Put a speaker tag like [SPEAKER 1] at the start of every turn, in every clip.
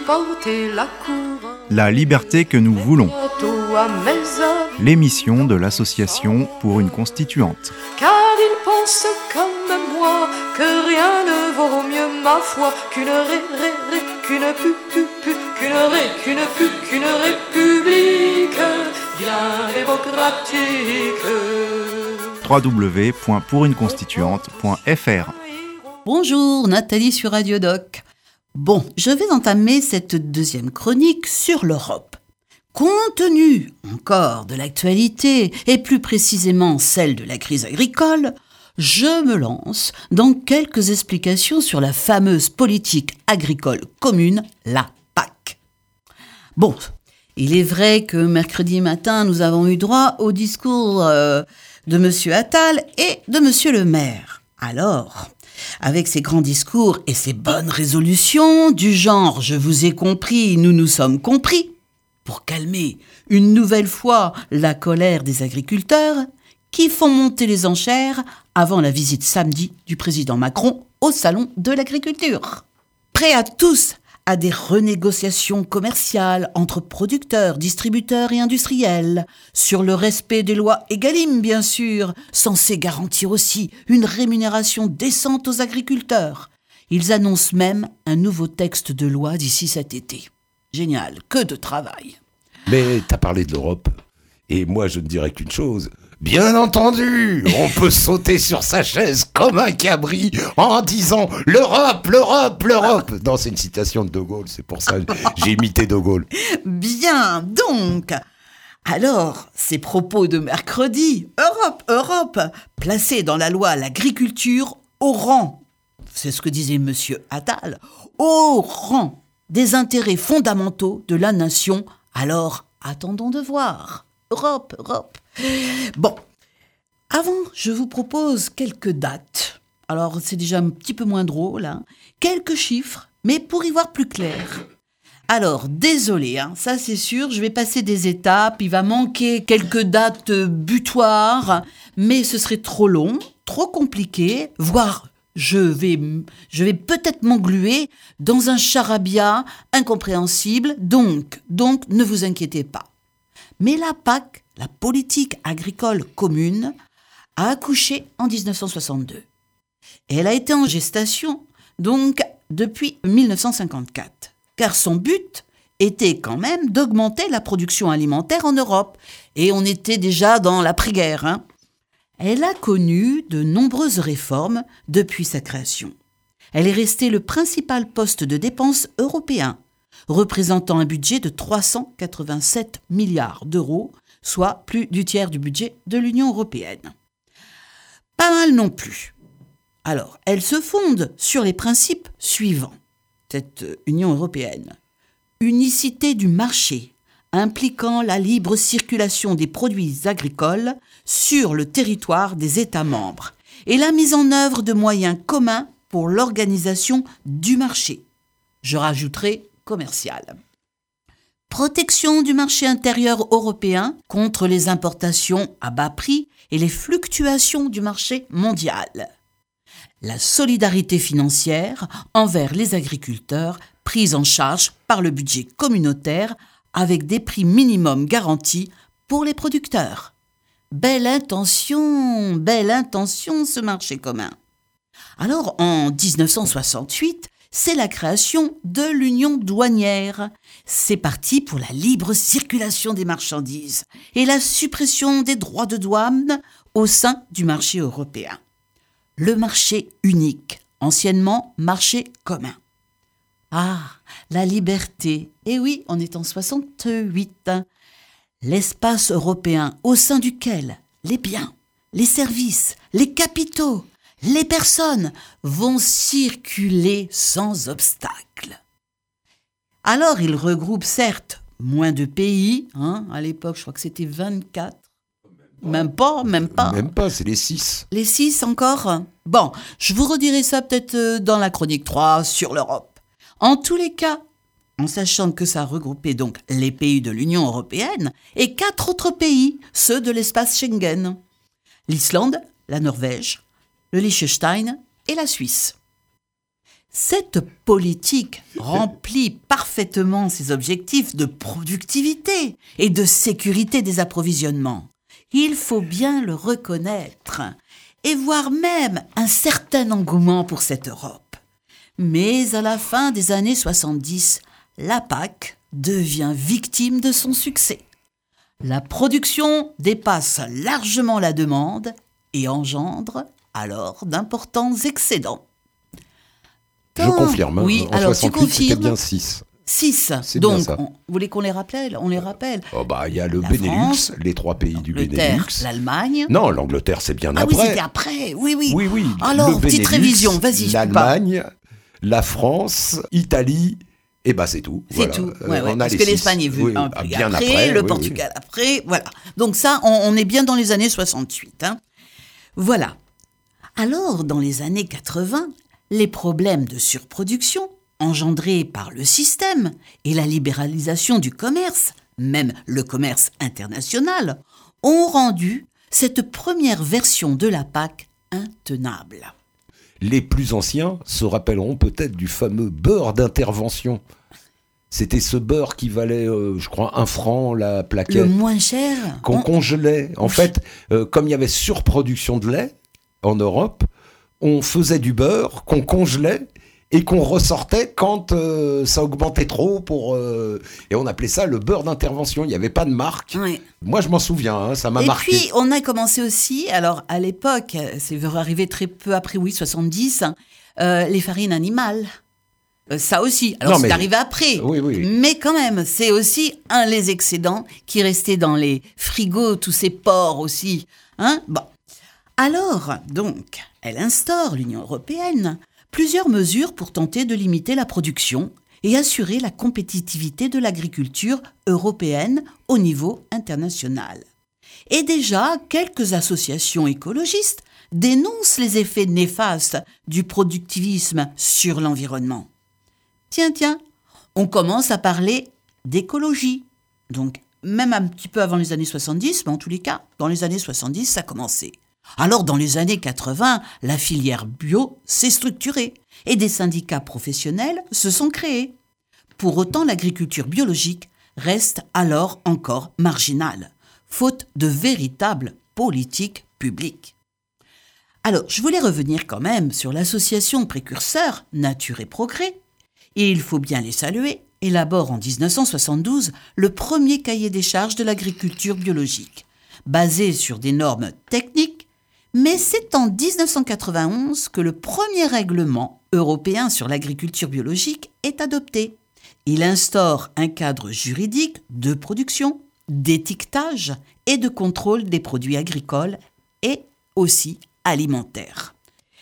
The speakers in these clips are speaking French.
[SPEAKER 1] porter la couronne.
[SPEAKER 2] La liberté que nous voulons.
[SPEAKER 1] Bientôt à mes hommes,
[SPEAKER 2] L'émission de l'association pour une constituante.
[SPEAKER 1] car ils pensent comme moi que rien ne vaut mieux ma foi qu'une qu'une république bien démocratique.
[SPEAKER 2] www.pouruneconstituante.fr.
[SPEAKER 3] Bonjour, Nathalie sur Radio Doc. Bon, je vais entamer cette deuxième chronique sur l'Europe. Compte tenu encore de l'actualité, et plus précisément celle de la crise agricole, je me lance dans quelques explications sur la fameuse politique agricole commune, la PAC. Bon, il est vrai que mercredi matin, nous avons eu droit au discours de M. Attal et de M. le maire. Alors, avec ces grands discours et ces bonnes résolutions du genre « je vous ai compris, nous nous sommes compris », pour calmer une nouvelle fois la colère des agriculteurs qui font monter les enchères avant la visite samedi du président Macron au salon de l'agriculture. Prêts à tous à des renégociations commerciales entre producteurs, distributeurs et industriels, sur le respect des lois Egalim bien sûr, censées garantir aussi une rémunération décente aux agriculteurs. Ils annoncent même un nouveau texte de loi d'ici cet été. Génial, que de travail.
[SPEAKER 4] Mais t'as parlé de l'Europe, et moi je ne dirais qu'une chose. Bien entendu, on peut sauter sur sa chaise comme un cabri en disant « l'Europe, l'Europe, l'Europe ». Non, c'est une citation de De Gaulle, c'est pour ça que j'ai imité De Gaulle.
[SPEAKER 3] Bien, donc. Alors, ces propos de mercredi, Europe, Europe, placés dans la loi l'agriculture au rang, c'est ce que disait M. Attal, au rang des intérêts fondamentaux de la nation. Alors, attendons de voir. Europe, Europe. Bon, avant, je vous propose quelques dates. Alors, c'est déjà un petit peu moins drôle, hein. Quelques chiffres, mais pour y voir plus clair. Alors, désolé, hein, ça c'est sûr, je vais passer des étapes, il va manquer quelques dates butoirs, mais ce serait trop long, trop compliqué, voire je vais peut-être m'engluer dans un charabia incompréhensible, donc ne vous inquiétez pas. Mais la PAC, la politique agricole commune, a accouché en 1962. Et elle a été en gestation, donc, depuis 1954. Car son but était quand même d'augmenter la production alimentaire en Europe. Et on était déjà dans l'après-guerre, hein. Elle a connu de nombreuses réformes depuis sa création. Elle est restée le principal poste de dépenses européen, représentant un budget de 387 milliards d'euros, soit plus du tiers du budget de l'Union européenne. Pas mal non plus. Alors, elle se fonde sur les principes suivants, cette Union européenne. Unicité du marché, impliquant la libre circulation des produits agricoles sur le territoire des États membres et la mise en œuvre de moyens communs pour l'organisation du marché. Je rajouterai commercial. Protection du marché intérieur européen contre les importations à bas prix et les fluctuations du marché mondial. La solidarité financière envers les agriculteurs prise en charge par le budget communautaire avec des prix minimums garantis pour les producteurs. Belle intention, ce marché commun. Alors, en 1968, c'est la création de l'Union douanière. C'est parti pour la libre circulation des marchandises et la suppression des droits de douane au sein du marché européen. Le marché unique, anciennement marché commun. Ah, la liberté. Eh oui, on est en 68. L'espace européen au sein duquel les biens, les services, les capitaux, les personnes vont circuler sans obstacle. Alors, il regroupe certes moins de pays, hein, à l'époque, je crois que c'était 24. Même pas.
[SPEAKER 4] Même pas, c'est les 6.
[SPEAKER 3] Les 6 encore ? Bon, je vous redirai ça peut-être dans la chronique 3 sur l'Europe. En tous les cas, en sachant que ça regroupait donc les pays de l'Union européenne et 4 autres pays, ceux de l'espace Schengen. L'Islande, la Norvège, le Liechtenstein et la Suisse. Cette politique remplit parfaitement ses objectifs de productivité et de sécurité des approvisionnements. Il faut bien le reconnaître, et voir même un certain engouement pour cette Europe. Mais à la fin des années 70, la PAC devient victime de son succès. La production dépasse largement la demande et engendre alors d'importants excédents.
[SPEAKER 4] Je confirme.
[SPEAKER 3] Oui,
[SPEAKER 4] en
[SPEAKER 3] alors
[SPEAKER 4] 68,
[SPEAKER 3] tu confirmes.
[SPEAKER 4] c'était bien 6.
[SPEAKER 3] 6.
[SPEAKER 4] C'est
[SPEAKER 3] Donc,
[SPEAKER 4] bien ça.
[SPEAKER 3] vous voulez qu'on les rappelle ? On les rappelle.
[SPEAKER 4] Oh bah, il y a le
[SPEAKER 3] La
[SPEAKER 4] Benelux,
[SPEAKER 3] France,
[SPEAKER 4] les 3 pays du
[SPEAKER 3] L'Angleterre,
[SPEAKER 4] Benelux.
[SPEAKER 3] l'Allemagne.
[SPEAKER 4] Non, l'Angleterre, c'est bien
[SPEAKER 3] Ah oui,
[SPEAKER 4] après.
[SPEAKER 3] c'était après. Oui, oui.
[SPEAKER 4] Oui, oui.
[SPEAKER 3] Alors,
[SPEAKER 4] le
[SPEAKER 3] petite
[SPEAKER 4] Benelux,
[SPEAKER 3] révision, vas-y, je peux pas.
[SPEAKER 4] l'Allemagne, la France, Italie, et bah c'est tout.
[SPEAKER 3] C'est
[SPEAKER 4] Voilà.
[SPEAKER 3] tout.
[SPEAKER 4] On a
[SPEAKER 3] Parce
[SPEAKER 4] les
[SPEAKER 3] que
[SPEAKER 4] 6.
[SPEAKER 3] l'Espagne est vue
[SPEAKER 4] Oui,
[SPEAKER 3] un peu
[SPEAKER 4] bien
[SPEAKER 3] après, le
[SPEAKER 4] oui,
[SPEAKER 3] Portugal après, voilà. Donc ça, on est bien dans les années 68. Hein. Voilà. Alors, dans les années 80, les problèmes de surproduction engendrés par le système et la libéralisation du commerce, même le commerce international, ont rendu cette première version de la PAC intenable.
[SPEAKER 4] Les plus anciens se rappelleront peut-être du fameux beurre d'intervention. C'était ce beurre qui valait, je crois, 1 franc la plaquette.
[SPEAKER 3] Le moins cher.
[SPEAKER 4] Qu'on congelait. En fait, comme il y avait surproduction de lait en Europe, on faisait du beurre qu'on congelait et qu'on ressortait quand ça augmentait trop et on appelait ça le beurre d'intervention. Il n'y avait pas de marque.
[SPEAKER 3] Oui.
[SPEAKER 4] Moi, je m'en souviens, hein, ça m'a
[SPEAKER 3] Et
[SPEAKER 4] marqué.
[SPEAKER 3] puis, on a commencé aussi, alors à l'époque, c'est arrivé très peu après, oui, 70, les farines animales. Ça aussi. Alors,
[SPEAKER 4] Non,
[SPEAKER 3] c'est
[SPEAKER 4] mais-
[SPEAKER 3] arrivé après.
[SPEAKER 4] Oui, oui.
[SPEAKER 3] Mais quand même, c'est aussi les excédents qui restaient dans les frigos, tous ces porcs aussi. Hein, bon. Alors, donc, elle instaure, l'Union européenne, plusieurs mesures pour tenter de limiter la production et assurer la compétitivité de l'agriculture européenne au niveau international. Et déjà, quelques associations écologistes dénoncent les effets néfastes du productivisme sur l'environnement. Tiens, on commence à parler d'écologie. Donc, même un petit peu avant les années 70, mais en tous les cas, dans les années 70, ça a commencé. Alors, dans les années 80, la filière bio s'est structurée et des syndicats professionnels se sont créés. Pour autant, l'agriculture biologique reste alors encore marginale, faute de véritables politiques publiques. Alors, je voulais revenir quand même sur l'association précurseur Nature et Progrès, et il faut bien les saluer, élabore en 1972 le premier cahier des charges de l'agriculture biologique, basé sur des normes techniques, mais c'est en 1991 que le premier règlement européen sur l'agriculture biologique est adopté. Il instaure un cadre juridique de production, d'étiquetage et de contrôle des produits agricoles et aussi alimentaires.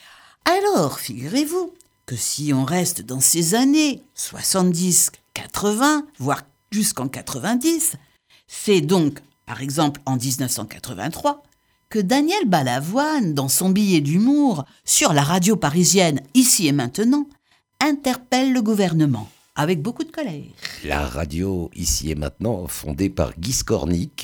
[SPEAKER 3] Alors, figurez-vous que si on reste dans ces années 70, 80, voire jusqu'en 90, c'est donc, par exemple, en 1983, que Daniel Balavoine, dans son billet d'humour sur la radio parisienne Ici et Maintenant, interpelle le gouvernement avec beaucoup de colère.
[SPEAKER 4] La radio Ici et Maintenant, fondée par Guy Scornic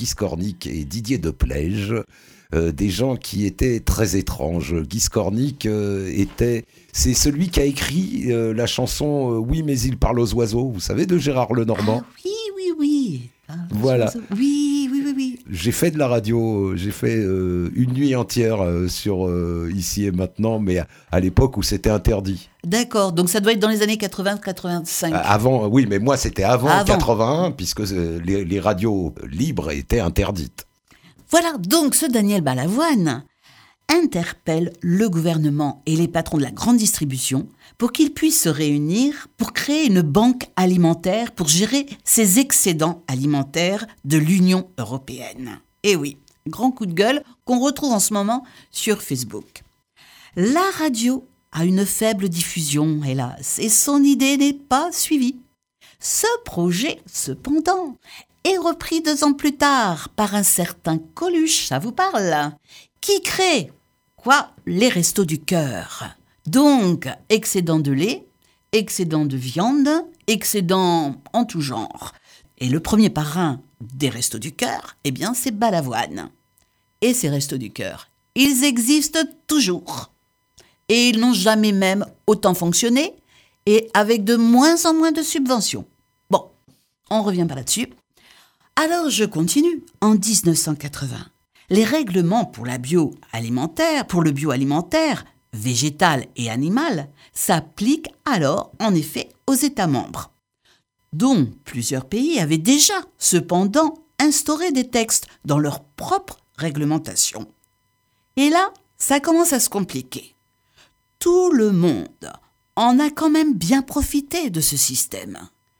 [SPEAKER 4] et Didier Deplège, des gens qui étaient très étranges. Guy Scornic c'est celui qui a écrit la chanson Oui, mais il parle aux oiseaux, vous savez, de Gérard Lenormand.
[SPEAKER 3] Ah, oui. Ah,
[SPEAKER 4] Voilà.
[SPEAKER 3] Oui.
[SPEAKER 4] J'ai fait de la radio, j'ai fait une nuit entière sur Ici et Maintenant, mais à l'époque où c'était interdit.
[SPEAKER 3] D'accord, donc ça doit être dans les années 80-85.
[SPEAKER 4] Avant, oui, mais moi c'était avant 81, puisque les radios libres étaient interdites.
[SPEAKER 3] Voilà, donc ce Daniel Balavoine interpelle le gouvernement et les patrons de la grande distribution pour qu'ils puissent se réunir pour créer une banque alimentaire pour gérer ces excédents alimentaires de l'Union européenne. Et oui, grand coup de gueule qu'on retrouve en ce moment sur Facebook. La radio a une faible diffusion, hélas, et son idée n'est pas suivie. Ce projet, cependant, est repris 2 ans plus tard par un certain Coluche, ça vous parle, qui crée, les Restos du Cœur. Donc, excédent de lait, excédent de viande, excédent en tout genre. Et le premier parrain des Restos du Cœur, c'est Balavoine. Et ces Restos du Cœur, ils existent toujours. Et ils n'ont jamais même autant fonctionné et avec de moins en moins de subventions. Bon, on revient pas là-dessus. Alors je continue. En 1980, les règlements pour le bioalimentaire, végétal et animal, s'appliquent alors en effet aux États membres, dont plusieurs pays avaient déjà cependant instauré des textes dans leur propre réglementation. Et là, ça commence à se compliquer. Tout le monde en a quand même bien profité de ce système.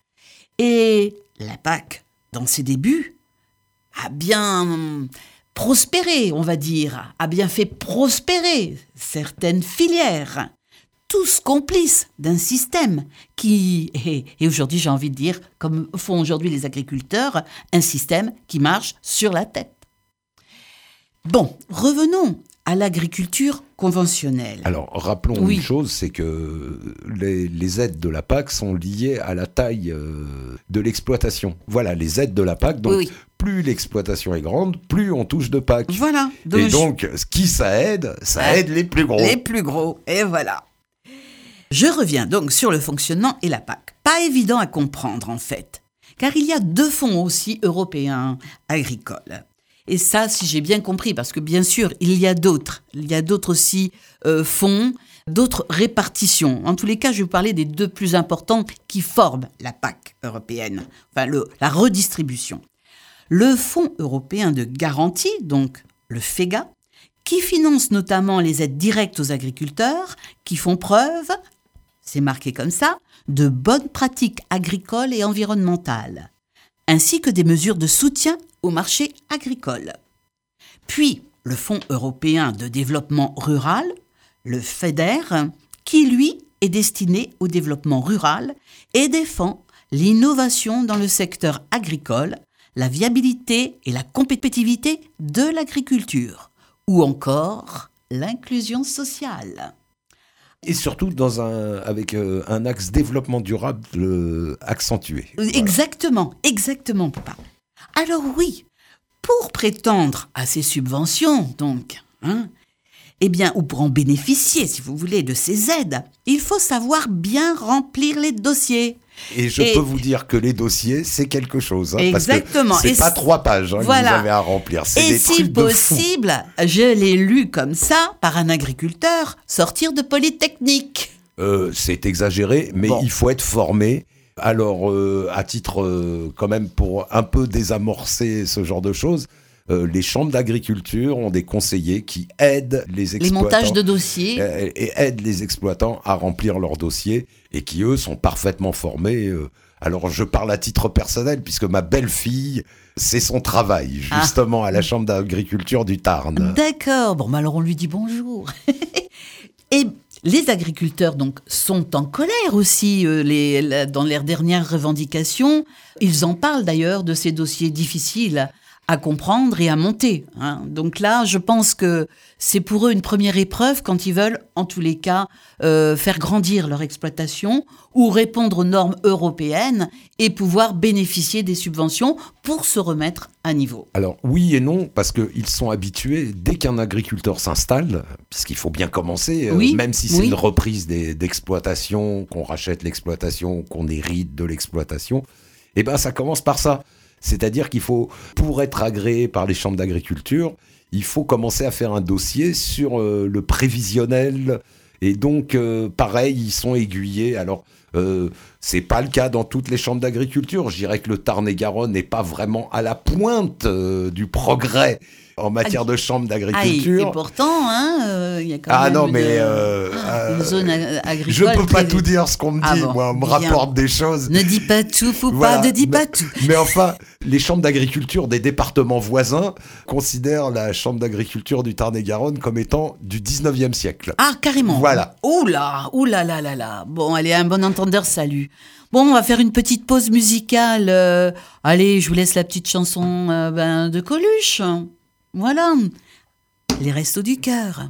[SPEAKER 3] Et la PAC, dans ses débuts, a bien prospéré, on va dire, a bien fait prospérer certaines filières, tous complices d'un système qui, et aujourd'hui j'ai envie de dire, comme font aujourd'hui les agriculteurs, un système qui marche sur la tête. Bon, revenons à l'agriculture conventionnelle.
[SPEAKER 4] Alors, rappelons une chose, c'est que les aides de la PAC sont liées à la taille de l'exploitation. Voilà, les aides de la PAC, donc plus l'exploitation est grande, plus on touche de PAC.
[SPEAKER 3] Voilà.
[SPEAKER 4] Donc, ça aide les plus gros.
[SPEAKER 3] Les plus gros, et voilà. Je reviens donc sur le fonctionnement et la PAC. Pas évident à comprendre, en fait, car il y a 2 fonds aussi européens agricoles. Et ça, si j'ai bien compris, parce que bien sûr, il y a d'autres aussi fonds, d'autres répartitions. En tous les cas, je vais vous parler des 2 plus importants qui forment la PAC européenne, enfin la redistribution. Le Fonds européen de garantie, donc le FEGA, qui finance notamment les aides directes aux agriculteurs qui font preuve, c'est marqué comme ça, de bonnes pratiques agricoles et environnementales, ainsi que des mesures de soutien au marché agricole. Puis, le Fonds européen de développement rural, le FEDER, qui, lui, est destiné au développement rural et défend l'innovation dans le secteur agricole, la viabilité et la compétitivité de l'agriculture, ou encore l'inclusion sociale.
[SPEAKER 4] Et surtout avec un axe développement durable accentué.
[SPEAKER 3] Exactement, papa. Alors oui, pour prétendre à ces subventions, donc, ou pour en bénéficier, si vous voulez, de ces aides, il faut savoir bien remplir les dossiers.
[SPEAKER 4] Et je peux vous dire que les dossiers, c'est quelque chose.
[SPEAKER 3] Exactement.
[SPEAKER 4] Parce que c'est pas 3 pages que vous avez à remplir. C'est des trucs de fou. Et si possible, je l'ai lu comme ça, par un agriculteur, sortir de Polytechnique. C'est exagéré, mais il faut être formé. Alors, à titre, quand même, pour un peu désamorcer ce genre de choses, les chambres d'agriculture ont des conseillers qui aident les exploitants. Les montages de dossiers. Et aident les exploitants à remplir leurs dossiers et qui, eux, sont parfaitement formés. Alors, je parle à titre personnel puisque ma belle-fille, c'est son travail, justement, à la chambre d'agriculture du Tarn. D'accord. Bon, alors on lui dit bonjour. Et les agriculteurs donc sont en colère aussi dans leurs dernières revendications. Ils en parlent d'ailleurs de ces dossiers difficiles à comprendre et à monter. Donc là, je pense que c'est pour eux une première épreuve quand ils veulent, en tous les cas, faire grandir leur exploitation ou répondre aux normes européennes et pouvoir bénéficier des subventions pour se remettre à niveau. Alors oui et non, parce qu'ils sont habitués, dès qu'un agriculteur s'installe, puisqu'il faut bien commencer, même si c'est une reprise d'exploitation, qu'on rachète l'exploitation, qu'on hérite de l'exploitation, ça commence par ça. C'est-à-dire qu'il faut, pour être agréé par les chambres d'agriculture, il faut commencer à faire un dossier sur le prévisionnel. Et donc, pareil, ils sont aiguillés. Alors, c'est pas le cas dans toutes les chambres d'agriculture. Je dirais que le Tarn-et-Garonne n'est pas vraiment à la pointe du progrès en matière de chambres d'agriculture. Et pourtant, il y a quand même une zone agricole. Je peux pas tout dire ce qu'on me dit. Moi, on me rapporte des choses. Ne dis pas tout, ne dis pas tout. Mais enfin, les chambres d'agriculture des départements voisins considèrent la chambre d'agriculture du Tarn-et-Garonne comme étant du 19e siècle. Ah, carrément. Voilà. Oula. Bon, allez, un bon entendeur, salut. Bon, on va faire une petite pause musicale. Allez, je vous laisse la petite chanson de Coluche. Voilà, les restos du cœur.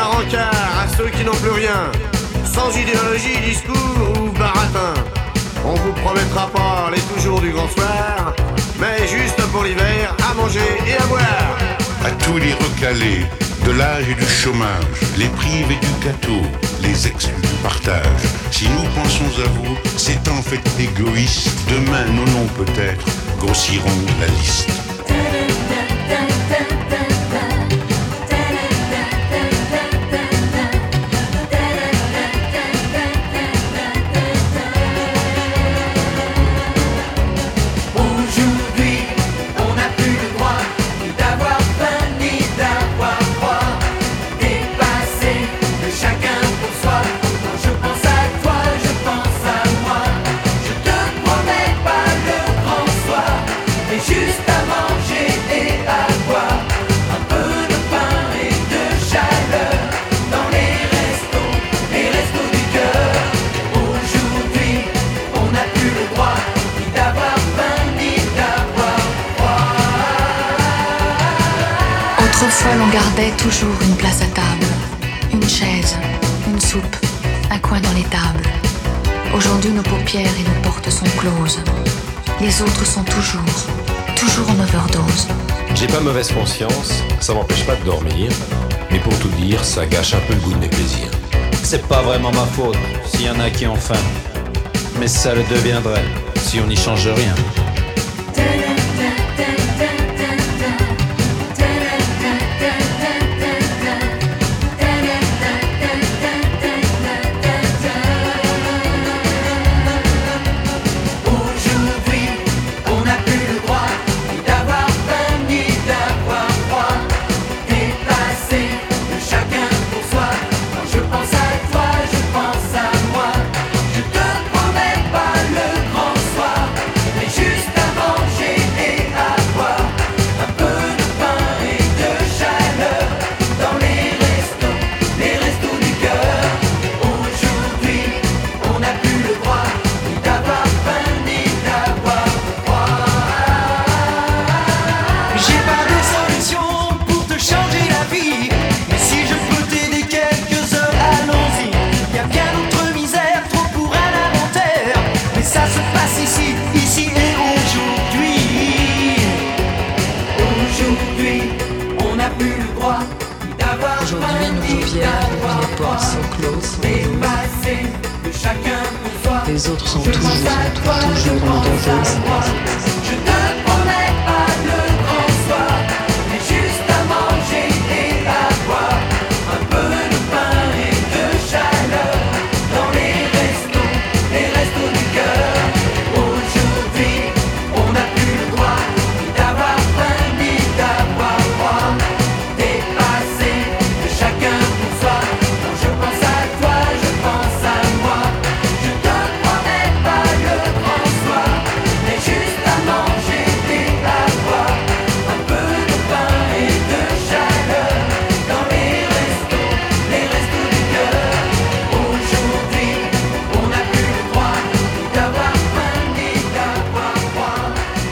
[SPEAKER 5] un rencard à ceux qui n'ont plus rien, sans idéologie, discours ou baratin. On vous promettra pas les toujours du grand soir, mais juste pour l'hiver, à manger et à boire.
[SPEAKER 6] À tous les recalés de l'âge et du chômage, les privés du gâteau, les exclus du partage. Si nous pensons à vous, c'est en fait égoïste. Demain, nos noms peut-être grossiront la liste.
[SPEAKER 7] Autrefois, l'on gardait toujours une place à table, une chaise, une soupe, un coin dans les tables. Aujourd'hui, nos paupières et nos portes sont closes. Les autres sont toujours en overdose.
[SPEAKER 8] J'ai pas mauvaise conscience, ça m'empêche pas de dormir, mais pour tout dire, ça gâche un peu le goût de mes plaisirs.
[SPEAKER 9] C'est pas vraiment ma faute s'il y en a qui ont faim, mais ça le deviendrait si on n'y change rien.
[SPEAKER 1] Aujourd'hui, nos paupières et nos portes sont closes. Les autres sont toujours en overdose.
[SPEAKER 10] Je te promets pas le grand soir, mais juste à manger et à boire. Un peu de pain et de chaleur dans les restos du cœur. Aujourd'hui, on n'a plus le droit ni d'avoir faim ni d'avoir froid. Dépassé de chacun pour soi. Quand je pense à toi, je pense à moi. Je te promets pas le grand soir, mais juste à manger et à boire. Un peu de pain et de chaleur dans les restos du cœur. Aujourd'hui, on n'a plus le droit ni d'avoir faim ni d'avoir froid.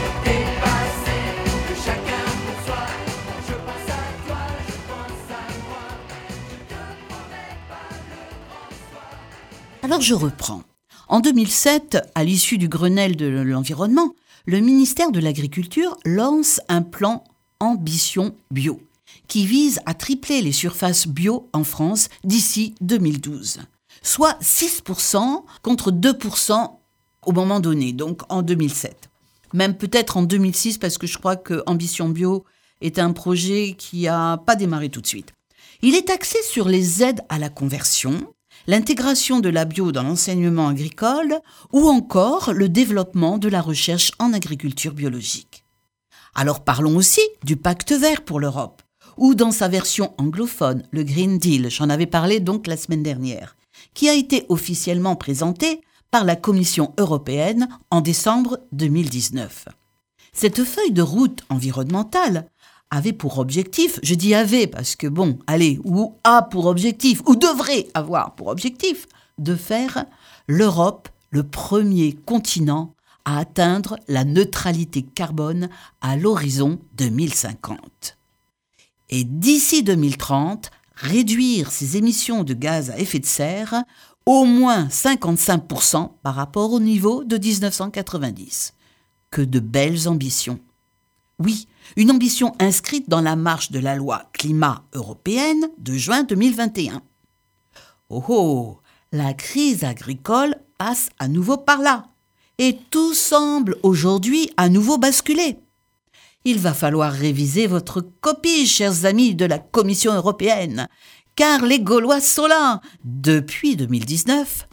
[SPEAKER 10] Dépassé de chacun pour soi. Quand je pense à toi, je pense à moi. Je te promets pas le grand soir.
[SPEAKER 3] Alors je reprends. En 2007, à l'issue du Grenelle de l'environnement, le ministère de l'Agriculture lance un plan Ambition Bio, qui vise à tripler les surfaces bio en France d'ici 2012, soit 6% contre 2% au moment donné, donc en 2007. Même peut-être en 2006, parce que je crois que Ambition Bio est un projet qui n'a pas démarré tout de suite. Il est axé sur les aides à la conversion, l'intégration de la bio dans l'enseignement agricole ou encore le développement de la recherche en agriculture biologique. Alors parlons aussi du Pacte vert pour l'Europe, ou dans sa version anglophone, le Green Deal, j'en avais parlé donc la semaine dernière, qui a été officiellement présenté par la Commission européenne en décembre 2019. Cette feuille de route environnementale avait pour objectif, je dis avait parce que bon, allez, ou a pour objectif, ou devrait avoir pour objectif, de faire l'Europe le premier continent à atteindre la neutralité carbone à l'horizon 2050. Et d'ici 2030, réduire ses émissions de gaz à effet de serre au moins 55% par rapport au niveau de 1990. Que de belles ambitions. Oui, une ambition inscrite dans la marche de la loi climat européenne de juin 2021. Oh oh, la crise agricole passe à nouveau par là. Et tout semble aujourd'hui à nouveau basculer. Il va falloir réviser votre copie, chers amis de la Commission européenne, car les Gaulois sont là. Depuis 2019,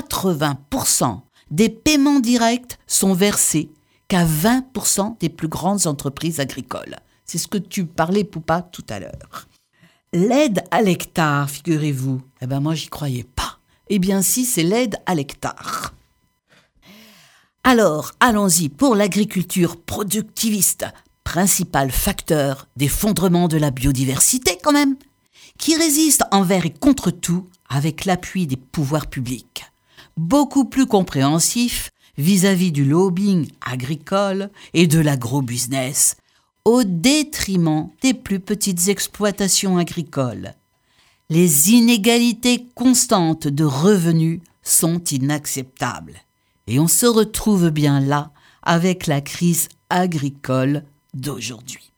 [SPEAKER 3] 80% des paiements directs sont versés qu'à 20% des plus grandes entreprises agricoles. C'est ce que tu parlais, Poupa, tout à l'heure. L'aide à l'hectare, figurez-vous. Moi, j'y croyais pas. Eh bien si, c'est l'aide à l'hectare. Alors, allons-y pour l'agriculture productiviste, principal facteur d'effondrement de la biodiversité quand même, qui résiste envers et contre tout avec l'appui des pouvoirs publics. Beaucoup plus compréhensif vis-à-vis du lobbying agricole et de l'agro-business, au détriment des plus petites exploitations agricoles. Les inégalités constantes de revenus sont inacceptables. Et on se retrouve bien là avec la crise agricole d'aujourd'hui.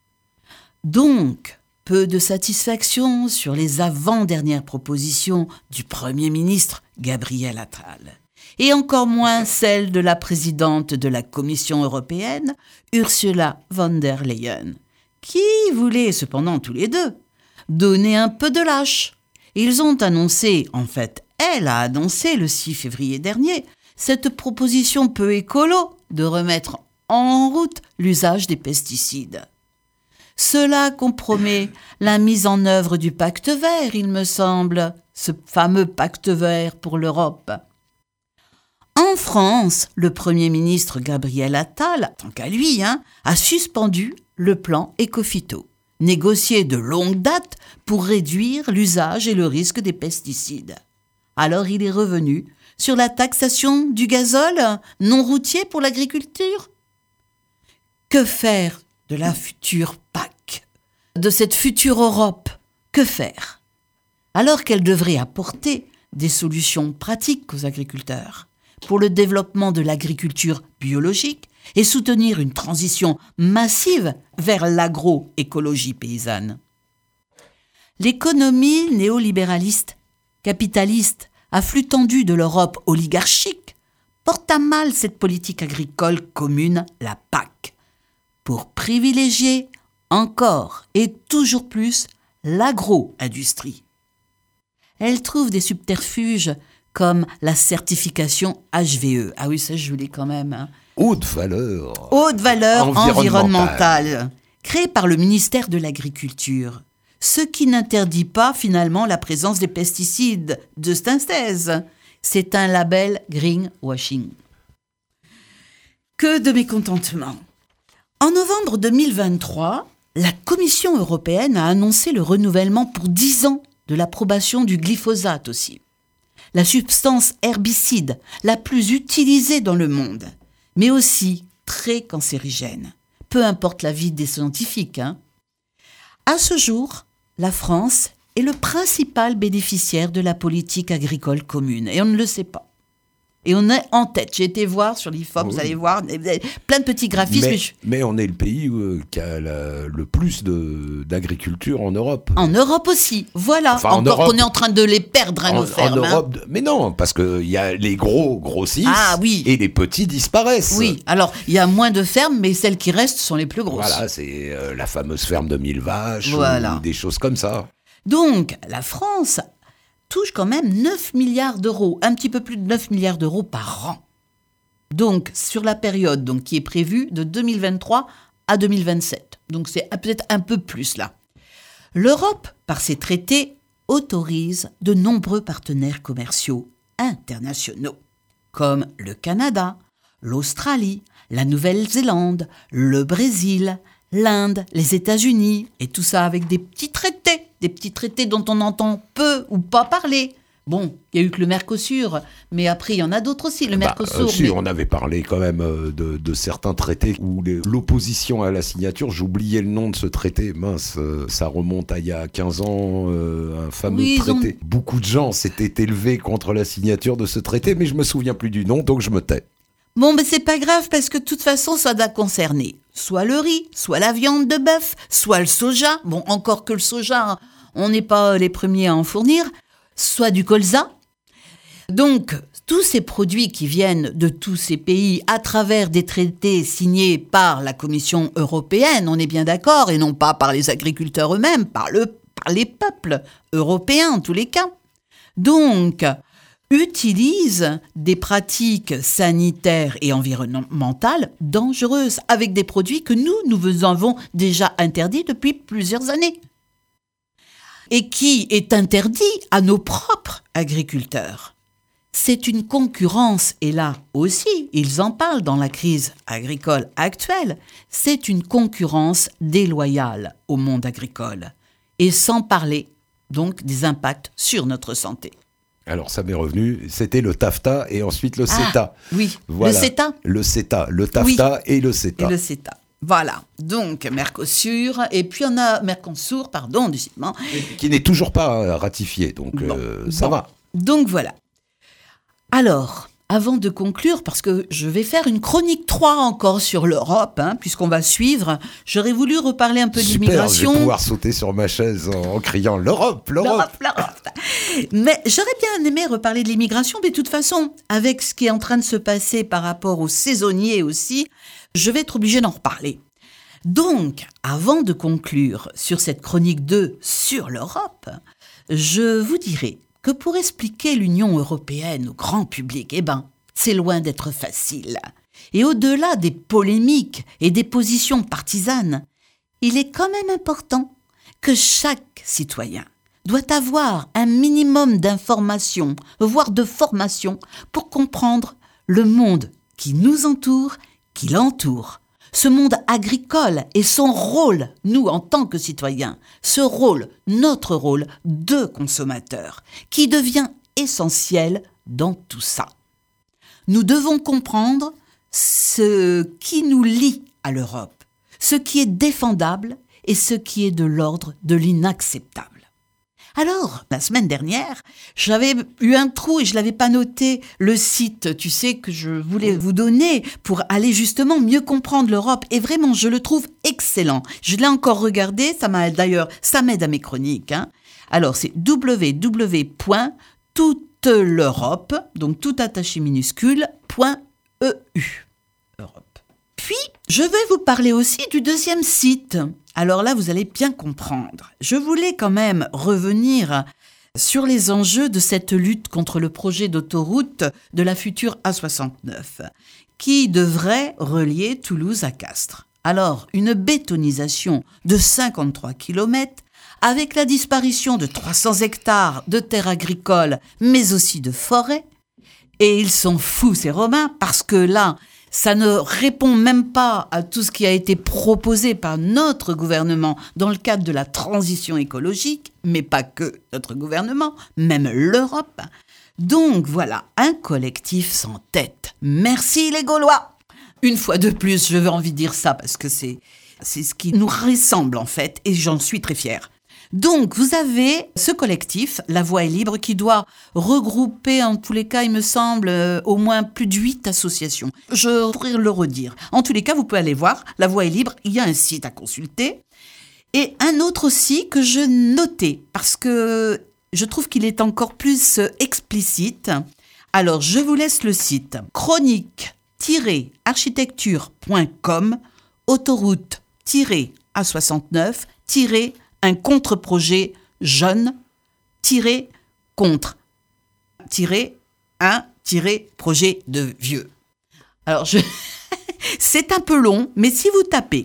[SPEAKER 3] Donc, peu de satisfaction sur les avant-dernières propositions du Premier ministre Gabriel Attal. Et encore moins celle de la présidente de la Commission européenne, Ursula von der Leyen, qui voulait cependant tous les deux donner un peu de lâche. Ils ont annoncé, elle a annoncé le 6 février dernier, cette proposition peu écolo de remettre en route l'usage des pesticides. Cela compromet la mise en œuvre du pacte vert, il me semble, ce fameux pacte vert pour l'Europe. En France, le Premier ministre Gabriel Attal, tant qu'à lui, a suspendu le plan Écophyto, négocié de longue date pour réduire l'usage et le risque des pesticides. Alors il est revenu sur la taxation du gazole non routier pour l'agriculture. Que faire de la future PAC, de cette future Europe? Que faire? Alors qu'elle devrait apporter des solutions pratiques aux agriculteurs pour le développement de l'agriculture biologique et soutenir une transition massive vers l'agroécologie paysanne. L'économie néolibéraliste, capitaliste, à flux tendu de l'Europe oligarchique, porte à mal cette politique agricole commune, la PAC, pour privilégier encore et toujours plus l'agro-industrie. Elle trouve des subterfuges comme la certification HVE. Ah oui, ça je voulais quand même.
[SPEAKER 4] Haute valeur
[SPEAKER 3] environnementale, créée par le ministère de l'Agriculture. Ce qui n'interdit pas finalement la présence des pesticides de synthèse. C'est un label greenwashing. Que de mécontentement. En novembre 2023, la Commission européenne a annoncé le renouvellement pour 10 ans de l'approbation du glyphosate aussi. La substance herbicide la plus utilisée dans le monde, mais aussi très cancérigène. Peu importe l'avis des scientifiques. À ce jour, la France est le principal bénéficiaire de la politique agricole commune. Et on ne le sait pas. Et on est en tête. J'ai été voir sur l'IFOP, vous allez voir, plein de petits graphismes.
[SPEAKER 4] Mais on est le pays qui a le plus d'agriculture en Europe.
[SPEAKER 3] En Europe aussi, voilà.
[SPEAKER 4] Enfin,
[SPEAKER 3] encore qu'on est en train de les perdre à nos fermes.
[SPEAKER 4] En Europe, mais non, parce qu'il y a les gros grossissent et les petits disparaissent.
[SPEAKER 3] Oui, alors il y a moins de fermes, mais celles qui restent sont les plus grosses.
[SPEAKER 4] Voilà, c'est la fameuse ferme de 1000 vaches ou des choses comme ça.
[SPEAKER 3] Donc, la France touche quand même 9 milliards d'euros, un petit peu plus de 9 milliards d'euros par an. Donc, sur la période qui est prévue de 2023 à 2027. Donc, c'est peut-être un peu plus là. L'Europe, par ses traités, autorise de nombreux partenaires commerciaux internationaux, comme le Canada, l'Australie, la Nouvelle-Zélande, le Brésil, l'Inde, les États-Unis, et tout ça avec des petits traités dont on entend peu ou pas parler, Bon, il y a eu que le Mercosur, mais après, il y en a d'autres aussi, le Mercosur.
[SPEAKER 4] Si,
[SPEAKER 3] mais...
[SPEAKER 4] on avait parlé quand même de certains traités où l'opposition à la signature, j'oubliais le nom de ce traité, mince, ça remonte à il y a 15 ans, un fameux traité. Beaucoup de gens s'étaient élevés contre la signature de ce traité, mais je me souviens plus du nom, donc je me tais.
[SPEAKER 3] Bon, mais c'est pas grave parce que de toute façon, ça doit concerner soit le riz, soit la viande de bœuf, soit le soja. Bon, encore que le soja, hein, on n'est pas les premiers à en fournir. Soit du colza. Donc, tous ces produits qui viennent de tous ces pays à travers des traités signés par la Commission européenne, on est bien d'accord, et non pas par les agriculteurs eux-mêmes, par les peuples européens en tous les cas. Donc, utilisent des pratiques sanitaires et environnementales dangereuses avec des produits que nous vous avons déjà interdits depuis plusieurs années. Et qui est interdit à nos propres agriculteurs. C'est une concurrence, et là aussi, ils en parlent dans la crise agricole actuelle, c'est une concurrence déloyale au monde agricole, et sans parler donc des impacts sur notre santé.
[SPEAKER 4] Alors ça m'est revenu, c'était le TAFTA et ensuite le CETA.
[SPEAKER 3] Oui,
[SPEAKER 4] voilà.
[SPEAKER 3] Le CETA,
[SPEAKER 4] le TAFTA oui. Et le CETA.
[SPEAKER 3] Et le CETA. Voilà, donc Mercosur, et puis on a Mercosur, décidément.
[SPEAKER 4] Qui n'est toujours pas ratifié, donc ça va.
[SPEAKER 3] Donc voilà. Alors, avant de conclure, parce que je vais faire une chronique 3 encore sur l'Europe, puisqu'on va suivre, j'aurais voulu reparler un peu de l'immigration.
[SPEAKER 4] Super, je vais pouvoir sauter sur ma chaise en criant l'Europe, l'Europe.
[SPEAKER 3] Mais j'aurais bien aimé reparler de l'immigration, mais de toute façon, avec ce qui est en train de se passer par rapport aux saisonniers aussi, je vais être obligée d'en reparler. Donc, avant de conclure sur cette chronique 2 sur l'Europe, je vous dirai que pour expliquer l'Union européenne au grand public, c'est loin d'être facile. Et au-delà des polémiques et des positions partisanes, il est quand même important que chaque citoyen doit avoir un minimum d'informations, voire de formation, pour comprendre le monde qui nous entoure, qui l'entoure. Ce monde agricole et son rôle, nous en tant que citoyens, ce rôle, notre rôle de consommateurs, qui devient essentiel dans tout ça. Nous devons comprendre ce qui nous lie à l'Europe, ce qui est défendable et ce qui est de l'ordre de l'inacceptable. Alors, la semaine dernière, j'avais eu un trou et je ne l'avais pas noté, le site, tu sais, que je voulais vous donner pour aller justement mieux comprendre l'Europe. Et vraiment, je le trouve excellent. Je l'ai encore regardé, ça m'aide à mes chroniques. Alors, c'est www.touteleurope, donc tout attaché minuscule, .eu. Europe. Puis, je vais vous parler aussi du deuxième site. Alors là, vous allez bien comprendre. Je voulais quand même revenir sur les enjeux de cette lutte contre le projet d'autoroute de la future A69, qui devrait relier Toulouse à Castres. Alors, une bétonisation de 53 km, avec la disparition de 300 hectares de terres agricoles, mais aussi de forêts. Et ils sont fous, ces Romains, parce que là, ça ne répond même pas à tout ce qui a été proposé par notre gouvernement dans le cadre de la transition écologique, mais pas que notre gouvernement, même l'Europe. Donc voilà, un collectif sans tête. Merci les Gaulois. Une fois de plus, je veux envie de dire ça parce que c'est ce qui nous ressemble en fait, et j'en suis très fière. Donc, vous avez ce collectif, La Voix est libre, qui doit regrouper, en tous les cas, il me semble, au moins plus de 8 associations. Je pourrais le redire. En tous les cas, vous pouvez aller voir, La Voix est libre, il y a un site à consulter. Et un autre aussi que je notais, parce que je trouve qu'il est encore plus explicite. Alors, je vous laisse le site chronique-architecture.com, autoroute-A69- un contre-projet jeune, contre, un, projet de vieux. Alors, c'est un peu long, mais si vous tapez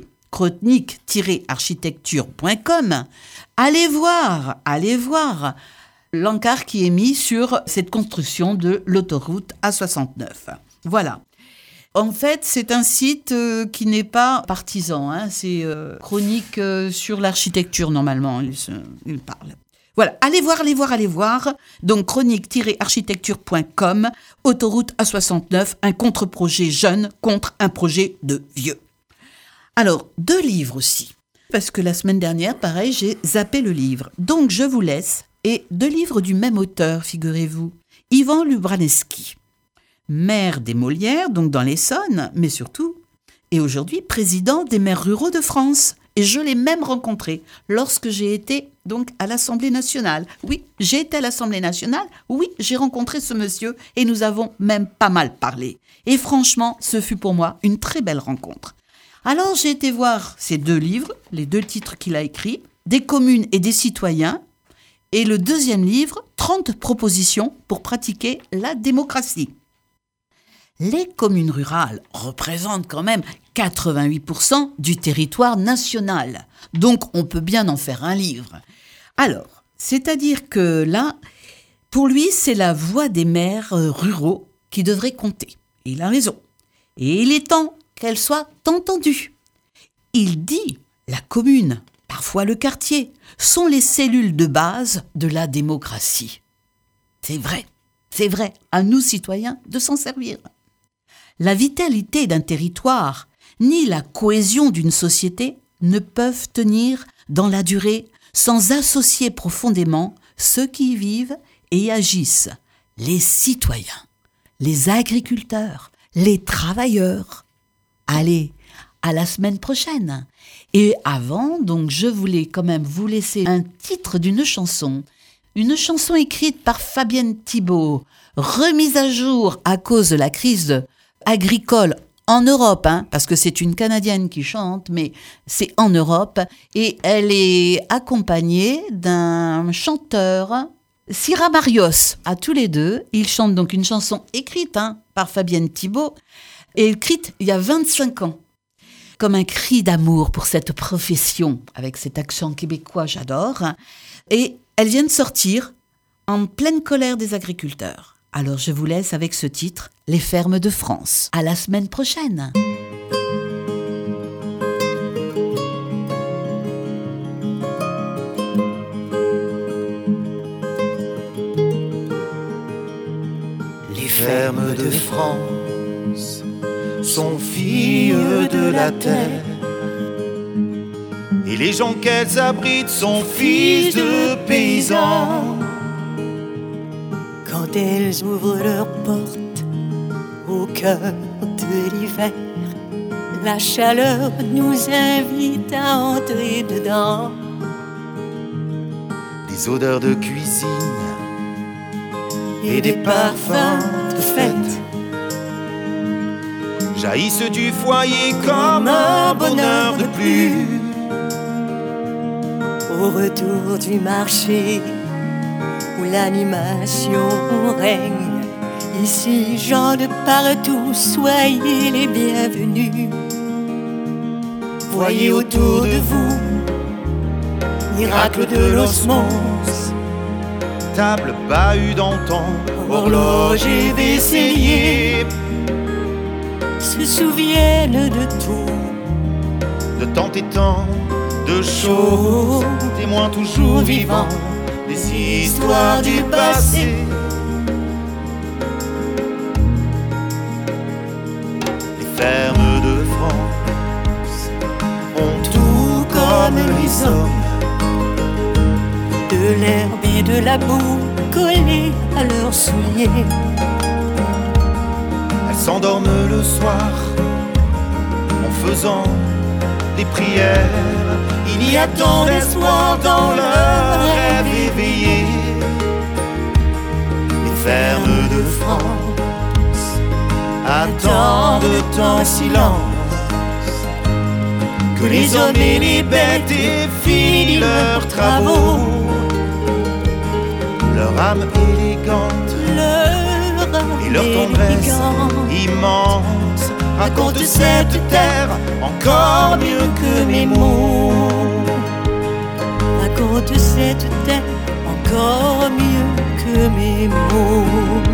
[SPEAKER 3] chronique-architecture.com, allez voir l'encart qui est mis sur cette construction de l'autoroute A69. Voilà. En fait, c'est un site qui n'est pas partisan. C'est chronique sur l'architecture, normalement, il parle. Voilà, allez voir. Donc, chronique-architecture.com, autoroute A69, un contre-projet jeune contre un projet de vieux. Alors, 2 livres aussi. Parce que la semaine dernière, pareil, j'ai zappé le livre. Donc, je vous laisse. Et 2 livres du même auteur, figurez-vous. Ivan Lubraneski, maire des Molières, donc dans l'Essonne, mais surtout, et aujourd'hui président des maires ruraux de France. Et je l'ai même rencontré lorsque j'ai été donc à l'Assemblée nationale. Oui, j'ai été à l'Assemblée nationale. Oui, j'ai rencontré ce monsieur et nous avons même pas mal parlé. Et franchement, ce fut pour moi une très belle rencontre. Alors j'ai été voir ces 2 livres, les 2 titres qu'il a écrits, Des communes et des citoyens, et le 2e livre, 30 propositions pour pratiquer la démocratie. Les communes rurales représentent quand même 88% du territoire national. Donc, on peut bien en faire un livre. Alors, c'est-à-dire que là, pour lui, c'est la voix des maires ruraux qui devrait compter. Et il a raison. Et il est temps qu'elle soit entendue. Il dit la commune, parfois le quartier, sont les cellules de base de la démocratie. C'est vrai, à nous citoyens de s'en servir. La vitalité d'un territoire, ni la cohésion d'une société ne peuvent tenir dans la durée sans associer profondément ceux qui y vivent et y agissent, les citoyens, les agriculteurs, les travailleurs. Allez, à la semaine prochaine. Et avant, donc, je voulais quand même vous laisser un titre d'une chanson. Une chanson écrite par Fabienne Thibault, remise à jour à cause de la crise agricole en Europe, parce que c'est une Canadienne qui chante, mais c'est en Europe, et elle est accompagnée d'un chanteur, Sira Marios, à tous les 2. Ils chantent donc une chanson écrite par Fabienne Thibault, et écrite il y a 25 ans, comme un cri d'amour pour cette profession, avec cet accent québécois, j'adore, et elle vient de sortir en pleine colère des agriculteurs. Alors je vous laisse avec ce titre, Les fermes de France. À la semaine prochaine.
[SPEAKER 11] Les fermes de France sont filles de la terre, et les gens qu'elles abritent sont fils de paysans.
[SPEAKER 12] Quand elles ouvrent leurs portes au cœur de l'hiver, la chaleur nous invite à entrer dedans.
[SPEAKER 11] Des odeurs de cuisine et des parfums de fête jaillissent du foyer comme un bonheur de plus.
[SPEAKER 12] Au retour du marché où l'animation règne, ici gens de partout, soyez les bienvenus.
[SPEAKER 11] Voyez autour de vous, miracle de l'osmose, table bahut d'antan, horloge et vaisselier
[SPEAKER 12] se souviennent de tout,
[SPEAKER 11] de temps et temps, de choses, témoins toujours vivants des histoires du passé. Les fermes de France ont tout comme les hommes,
[SPEAKER 12] de l'herbe et de la boue collés à leurs souliers.
[SPEAKER 11] Elles s'endorment le soir en faisant des prières. Il y a tant d'espoir dans leur rêve éveillé. Les fermes de France attendent en silence que les hommes et les bêtes aient fini leurs travaux. Leur âme élégante et leur tendresse immense raconte cette terre encore mieux que mes mots.
[SPEAKER 12] Raconte cette terre encore mieux que mes mots.